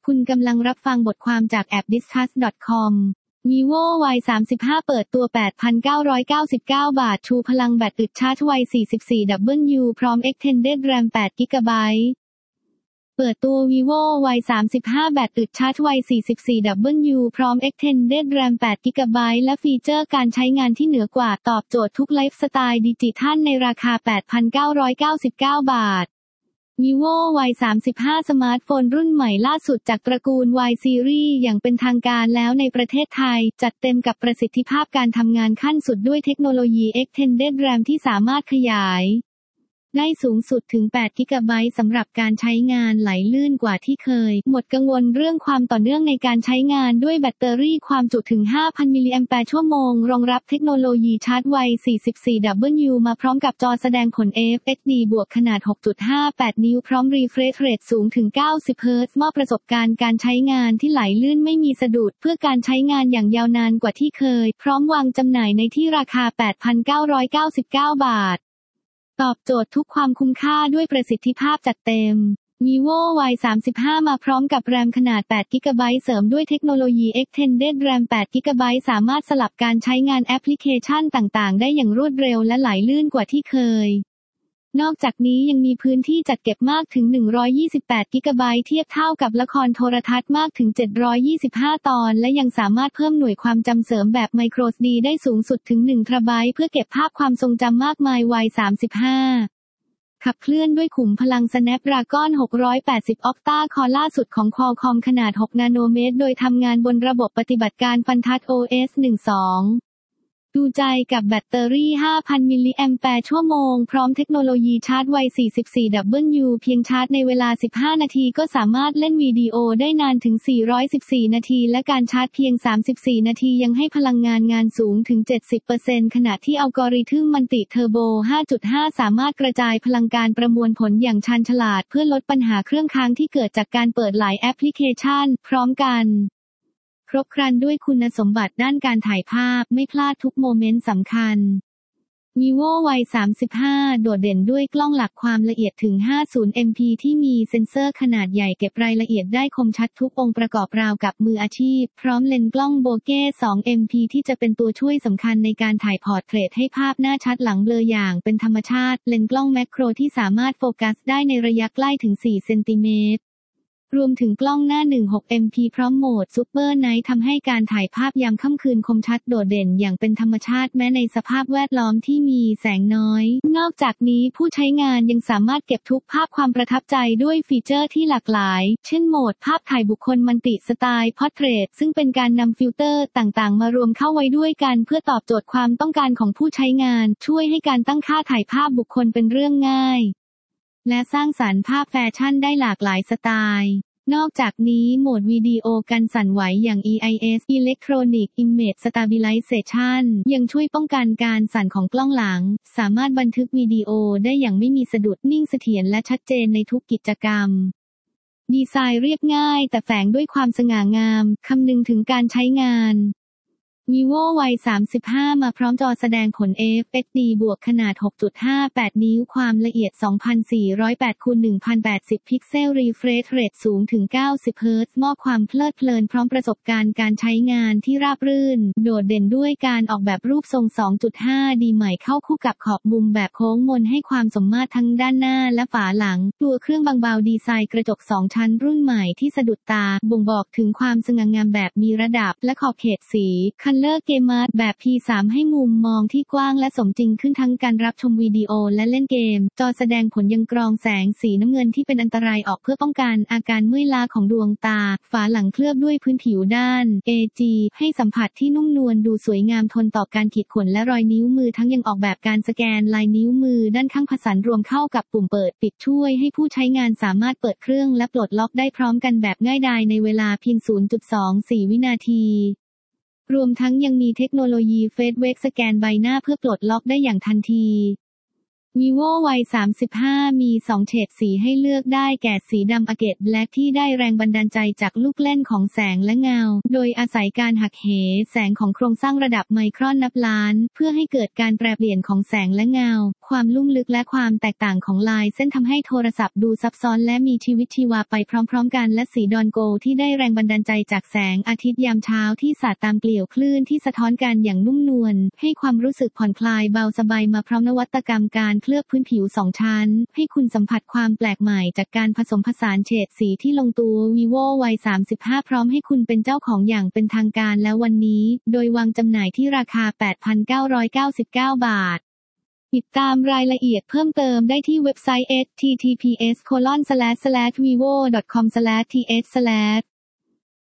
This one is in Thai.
คุณกำลังรับฟังบทความจากแอป discuss.com vivo Y 35เปิดตัว 8,999 บาทชูพลังแบตอึดชาร์จไว 44W พร้อม Extended RAM 8GB เปิดตัว vivo Y 35แบตอึดชาร์จไว 44W พร้อม Extended RAM 8GB และฟีเจอร์การใช้งานที่เหนือกว่าตอบโจทย์ทุกไลฟ์สไตล์ดิจิทัลในราคา 8,999 บาทvivo Y 35สมาร์ทโฟนรุ่นใหม่ล่าสุดจากตระกูล Y Series อย่างเป็นทางการแล้วในประเทศไทยจัดเต็มกับประสิทธิภาพการทำงานขั้นสุดด้วยเทคโนโลยี Extended RAM ที่สามารถขยายได้สูงสุดถึง 8GB สำหรับการใช้งานไหลลื่นกว่าที่เคยหมดกังวลเรื่องความต่อเนื่องในการใช้งานด้วยแบตเตอรี่ความจุถึง 5,000 มิลลิแอมแปร์ชั่วโมงรองรับเทคโนโลยีชาร์จไว 44W มาพร้อมกับจอแสดงผล FHD บวกขนาด 6.58 นิ้วพร้อม Refresh Rate สูงถึง 90 เฮิร์ตซ์มอบประสบการณ์การใช้งานที่ไหลลื่นไม่มีสะดุดเพื่อการใช้งานอย่างยาวนานกว่าที่เคยพร้อมวางจำหน่ายในที่ราคา 8,999 บาทตอบโจทย์ทุกความคุ้มค่าด้วยประสิทธิภาพจัดเต็ม vivo Y 35มาพร้อมกับแรมขนาด 8GB เสริมด้วยเทคโนโลยี Extended RAM 8GB สามารถสลับการใช้งานแอปพลิเคชันต่างๆได้อย่างรวดเร็วและไหลลื่นกว่าที่เคยนอกจากนี้ยังมีพื้นที่จัดเก็บมากถึง 128GB เทียบเท่ากับละครโทรทัศน์มากถึง 725 ตอนและยังสามารถเพิ่มหน่วยความจำเสริมแบบ microSD ได้สูงสุดถึง 1TB เพื่อเก็บภาพความทรงจำมากมาย Y 35ขับเคลื่อนด้วยขุมพลัง Snapdragon 680 Octa-Core ล่าสุดของ Qualcomm ขนาด 6 นาโนเมตรโดยทำงานบนระบบปฏิบัติการ FunTouch OS 12ดูใจกับแบตเตอรี่ 5,000 มิลลิแอมแปร์ชั่วโมงพร้อมเทคโนโลยีชาร์จไว 44W เพียงชาร์จในเวลา 15 นาทีก็สามารถเล่นวิดีโอได้นานถึง 414 นาทีและการชาร์จเพียง 34 นาทียังให้พลังงานสูงถึง 70% ขณะที่อัลกอริทึมมัลติเทอร์โบ 5.5 สามารถกระจายพลังการประมวลผลอย่างชาญฉลาดเพื่อลดปัญหาเครื่องค้างที่เกิดจากการเปิดหลายแอปพลิเคชันพร้อมกันครบครันด้วยคุณสมบัติด้านการถ่ายภาพไม่พลาดทุกโมเมนต์สำคัญ vivo Y 35โดดเด่นด้วยกล้องหลักความละเอียดถึง 50MP ที่มีเซ็นเซอร์ขนาดใหญ่เก็บรายละเอียดได้คมชัดทุกองค์ประกอบราวกับมืออาชีพพร้อมเลนส์กล้องโบเก้ 2MP ที่จะเป็นตัวช่วยสำคัญในการถ่ายพอร์เทรตให้ภาพหน้าชัดหลังเบลออย่างเป็นธรรมชาติเลนส์กล้องแมคโครที่สามารถโฟกัสได้ในระยะใกล้ถึง 4 เซนติเมตรรวมถึงกล้องหน้า 16MP พร้อมโหมด Super Night ทำให้การถ่ายภาพยามค่ำคืนคมชัดโดดเด่นอย่างเป็นธรรมชาติแม้ในสภาพแวดล้อมที่มีแสงน้อยนอกจากนี้ผู้ใช้งานยังสามารถเก็บทุกภาพความประทับใจด้วยฟีเจอร์ที่หลากหลายเช่นโหมดภาพถ่ายบุคคลมัลติสไตล์ Portrait ซึ่งเป็นการนำฟิลเตอร์ต่างๆมารวมเข้าไว้ด้วยกันเพื่อตอบโจทย์ความต้องการของผู้ใช้งานช่วยให้การตั้งค่าถ่ายภาพบุคคลเป็นเรื่องง่ายและสร้างสรรค์ภาพแฟชั่นได้หลากหลายสไตล์นอกจากนี้โหมดวิดีโอกันสั่นไหวอย่าง EIS Electronic Image Stabilization ยังช่วยป้องกันการสั่นของกล้องหลังสามารถบันทึกวิดีโอได้อย่างไม่มีสะดุดนิ่งเสถียรและชัดเจนในทุกกิจกรรมดีไซน์เรียบง่ายแต่แฝงด้วยความสง่างามคำนึงถึงการใช้งานvivo Y 35มาพร้อมจอแสดงผล FHD บวกขนาด 6.58 นิ้วความละเอียด 2,408x1080 พิกเซล Refresh Rate สูงถึง 90 เฮิร์ตซ์มอบความเพลิดเพลินพร้อมประสบการณ์การใช้งานที่ราบรื่นโดดเด่นด้วยการออกแบบรูปทรง 2.5D ใหม่เข้าคู่กับขอบมุมแบบโค้งมนให้ความสมมาตรทั้งด้านหน้าและฝาหลังตัวเครื่องบางเบาดีไซน์กระจก 2 ชั้นรุ่นใหม่ที่สะดุดตาบ่งบอกถึงความสง่างามแบบมีระดับและขอบเขตสีColor Gamut แบบ P3 ให้มุมมองที่กว้างและสมจริงขึ้นทั้งการรับชมวิดีโอและเล่นเกมจอแสดงผลยังกรองแสงสีน้ำเงินที่เป็นอันตรายออกเพื่อป้องกันอาการเมื่อยล้าของดวงตาฝาหลังเคลือบด้วยพื้นผิวด้าน AG ให้สัมผัสที่นุ่มนวลดูสวยงามทนต่อการขีดข่วนและรอยนิ้วมือทั้งยังออกแบบการสแกนลายนิ้วมือด้านข้างผสานรวมเข้ากับปุ่มเปิดปิดช่วยให้ผู้ใช้งานสามารถเปิดเครื่องและปลดล็อกได้พร้อมกันแบบง่ายดายในเวลาเพียง 0.24 วินาทีรวมทั้งยังมีเทคโนโลยี Face Wake สแกนใบหน้าเพื่อปลดล็อกได้อย่างทันที vivo Y 35 มี 2 เฉดสีให้เลือกได้แก่สีดำ Agate Black ที่ได้แรงบันดาลใจจากลูกเล่นของแสงและเงา โดยอาศัยการหักเหแสงของโครงสร้างระดับไมครอนนับล้าน เพื่อให้เกิดการแปรเปลี่ยนของแสงและเงา ความลุ่มลึกและความแตกต่างของลายเส้นทำให้โทรศัพท์ดูซับซ้อนและมีชีวิตชีวาไปพร้อมๆกันและสีดอนโกลด์ที่ได้แรงบันดาลใจจากแสงอาทิตย์ยามเช้าที่สาดตามเกลียวคลื่นที่สะท้อนกันอย่างนุ่มนวลให้ความรู้สึกผ่อนคลายเบาสบายมาพร้อมนวัตกรรมการเคลือบพื้นผิว2 ชั้นให้คุณสัมผัสความแปลกใหม่จากการผสมผสานเฉดสีที่ลงตัว vivo Y 35พร้อมให้คุณเป็นเจ้าของอย่างเป็นทางการแล้ววันนี้โดยวางจำหน่ายที่ราคา 8,999 บาทติดตามรายละเอียดเพิ่มเติมได้ที่เว็บไซต์ https://vivo.com/th/